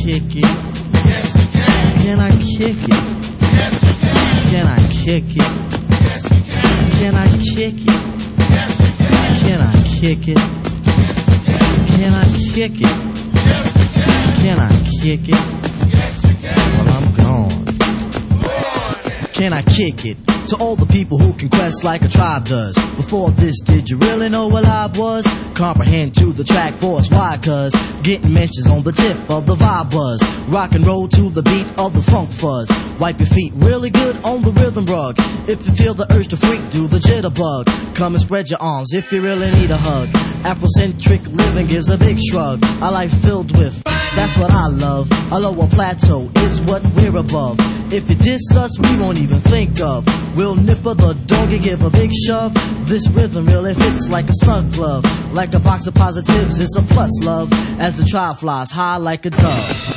kick it? Yes, you can. Can I kick it? Yes, you can. Can I kick it? Yes, you can. Can I kick it? Yes, you can. Can I kick it? Can I kick it? Yes, you can. Can I kick it? Yes, you can. Well, I'm gone. Can I kick it? To all the people who can quest like a tribe does. Before this, did you really know what I was? Comprehend to the track force, why? Cause getting mentions on the tip of the vibe buzz. Rock and roll to the beat of the funk fuzz. Wipe your feet really good on the rhythm rug. If you feel the urge to freak, do the jitterbug. Come and spread your arms if you really need a hug. Afrocentric living gives a big shrug. A life filled with, that's what I love. A lower plateau is what we're above. If you diss us, we won't even think of. We'll nipper the dog and give a big shove. This rhythm really fits like a snug glove. Like a box of positives, it's a plus, love. As the tribe flies high like a dove.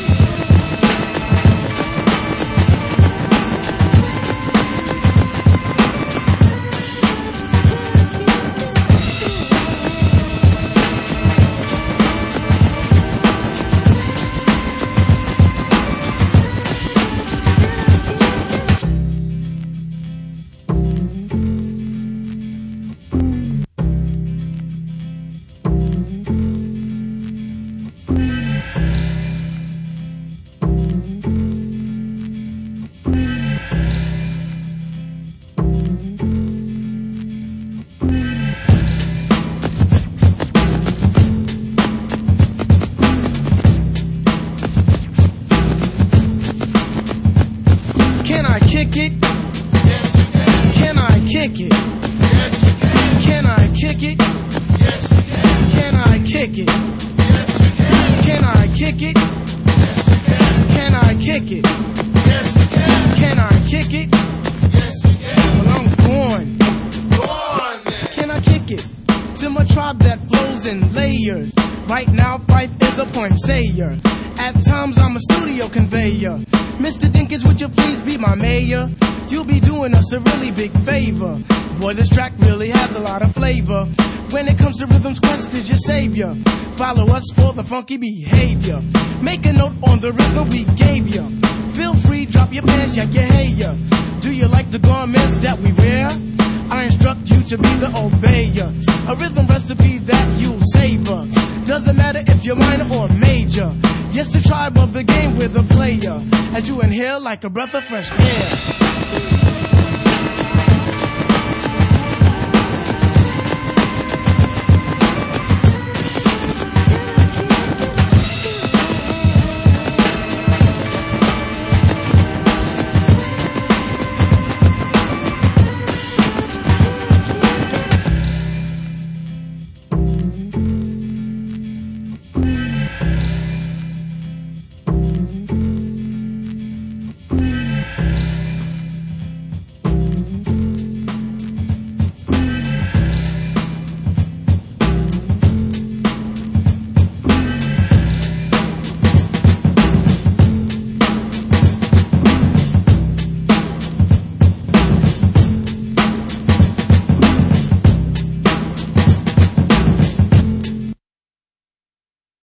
Follow us for the funky behavior. Make a note on the rhythm we gave you. Feel free, drop your pants, yak your hair. Do you like the garments that we wear? I instruct you to be the obeyer. A rhythm recipe that you'll savor. Doesn't matter if you're minor or major. Yes, the tribe of the game with a player. As you inhale like a breath of fresh air.